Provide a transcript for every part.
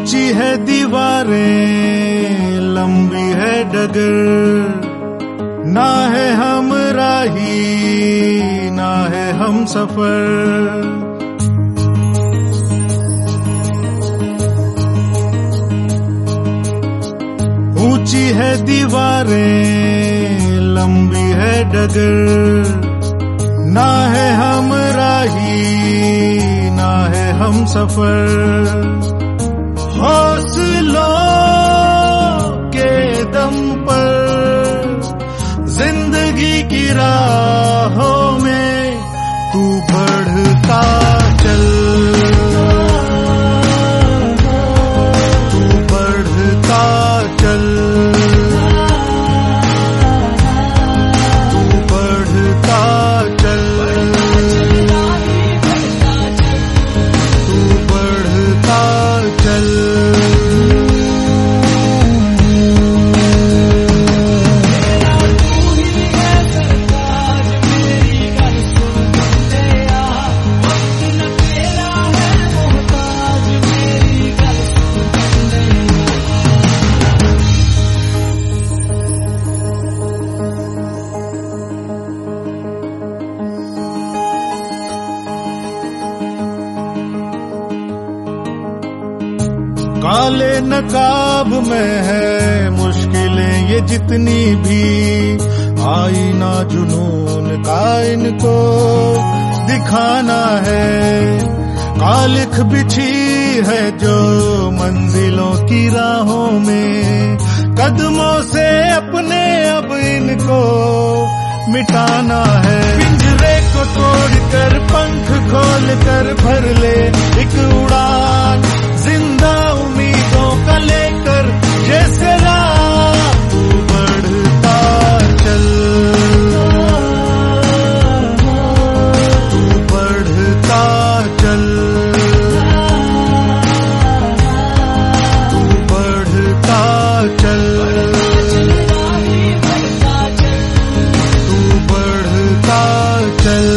ऊंची है दीवारें, लंबी है डगर, ना है हम राही ना है हम सफर। ऊंची है दीवारें, लंबी है डगर, ना है हम राही ना है हम सफर। हौसलों के दम पर जिंदगी की राहों में तू बढ़ता चल, तू बढ़ता चल, तू बढ़ता चल, तू बढ़ता चल। काले नकाब में है मुश्किलें ये जितनी भी, आईना जुनून का इनको दिखाना है। कालिख बिछी है जो मंजिलों की राहों में, कदमों से अपने अब इनको मिटाना है। पिंजरे को तोड़कर पंख खोल कर भर ले एक उड़ान, जिंदा उम्मीदों का लेकर जैसे राह तू बढ़ता चल, तू बढ़ता चल, तू बढ़ता चल, तू बढ़ता चल।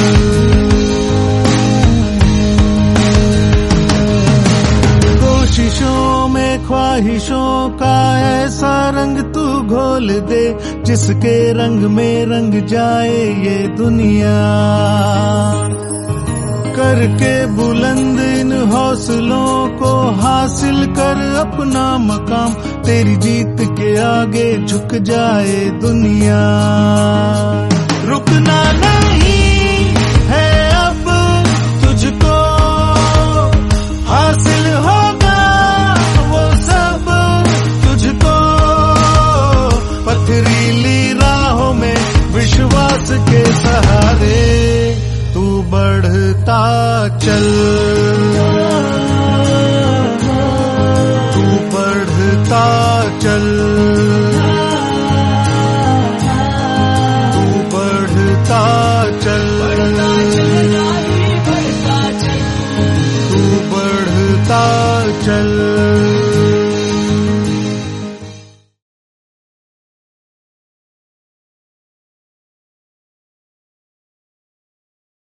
कोशिशों में ख्वाहिशों का ऐसा रंग तू घोल दे, जिसके रंग में रंग जाए ये दुनिया। करके बुलंद इन हौसलों को हासिल कर अपना मकाम, तेरी जीत के आगे झुक जाए दुनिया। रुकना नहीं है अब तुझको, हासिल होगा वो सब तुझको। पथरीली राहों में विश्वास के सहारे तू बढ़ता चल।